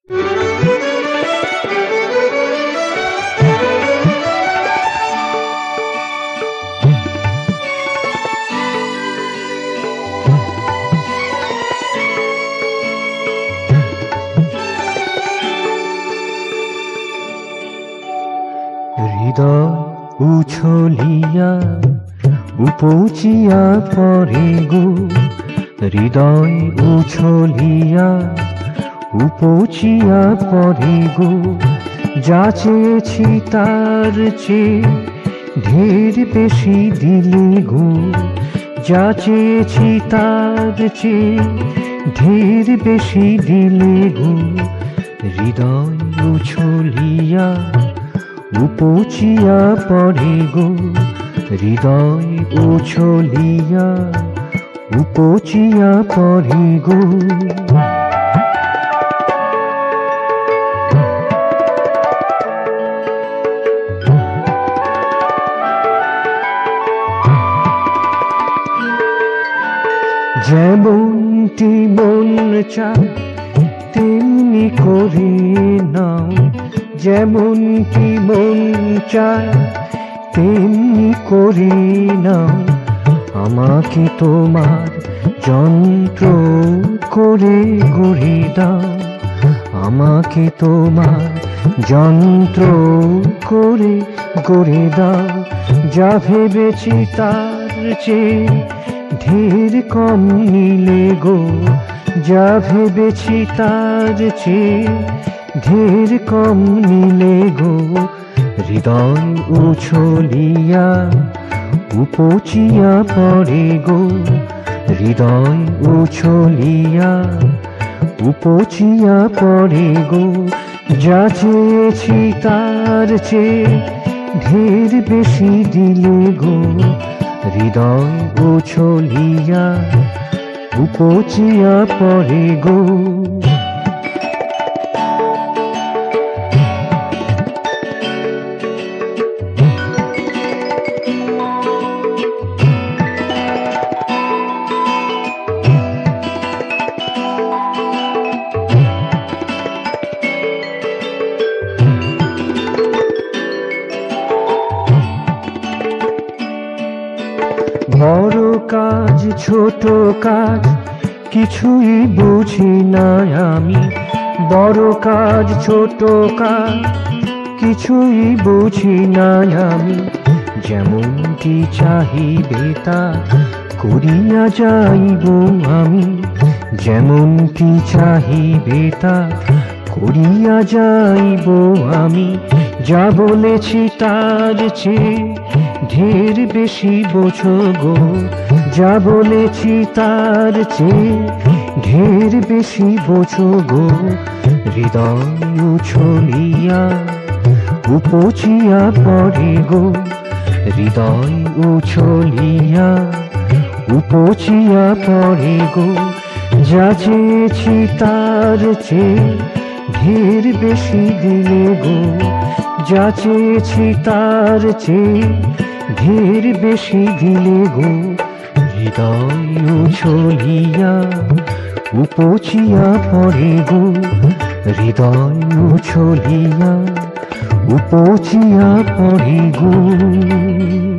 হৃদয় উছলিয়া উপচিয়া পড়ে গো, হৃদয় উছলিয়া উপচিয়া পড়ে গো, যা চেয়েছি তার চেয়ে ঢের বেশি দিলে গো, যা চেয়েছি তার চেয়ে ঢের বেশি দিলে গো, হৃদয় উছলিয়া উপচিয়া পড়ে গো, হৃদয় উছলিয়া উপচিয়া পড়ে গো। যেমনটি মন চায় তেমনি করে নাও, যেমনটি মন চায় তেমনি করে নাও, আমাকে তোমার যন্ত্র করে গড়ে দাও, আমাকে তোমার যন্ত্র করে গড়ে দাও, যা ভেবেছি তার চেয়ে ঢের কম নিলে গো, যা ভেবেছি তার চেয়ে ঢের কম নিলে গো, হৃদয় উছলিয়া উপচিয়া পড়ে গো, হৃদয় উছলিয়া উপচিয়া পড়ে গো, যা চেয়েছি তার চেয়ে ঢের বেশি দিলে গো, হৃদয় উছলিয়া উপচিয়া পড়ে গো। বড় কাজ ছোট কাজ কিছুই বুঝি না আমি, বড় কাজ ছোট কাজ কিছুই বুঝি না আমি, যেমনটি চাহিবে তা করিয়া যাইব আমি, যেমনটি চাহিবে তা করিয়া যাইব আমি, যা বলেছি তার চেয়ে ঢের বেশি বোঝো গো, যা বলেছি তার চেয়ে ঢের বেশি বোঝো গো, হৃদয় উছলিয়া উপচিয়া পড়ে গো, হৃদয় উছলিয়া উপচিয়া পড়ে গো, যা চেয়েছি তার চেয়ে ঢের বেশি দিলে গো, যা চেয়েছি তার চেয়ে ঢের বেশি দিলে গো, হৃদয় উছলিয়া উপচিয়া পড়ে গো, হৃদয় উছলিয়া উপচিয়া পড়ে গো।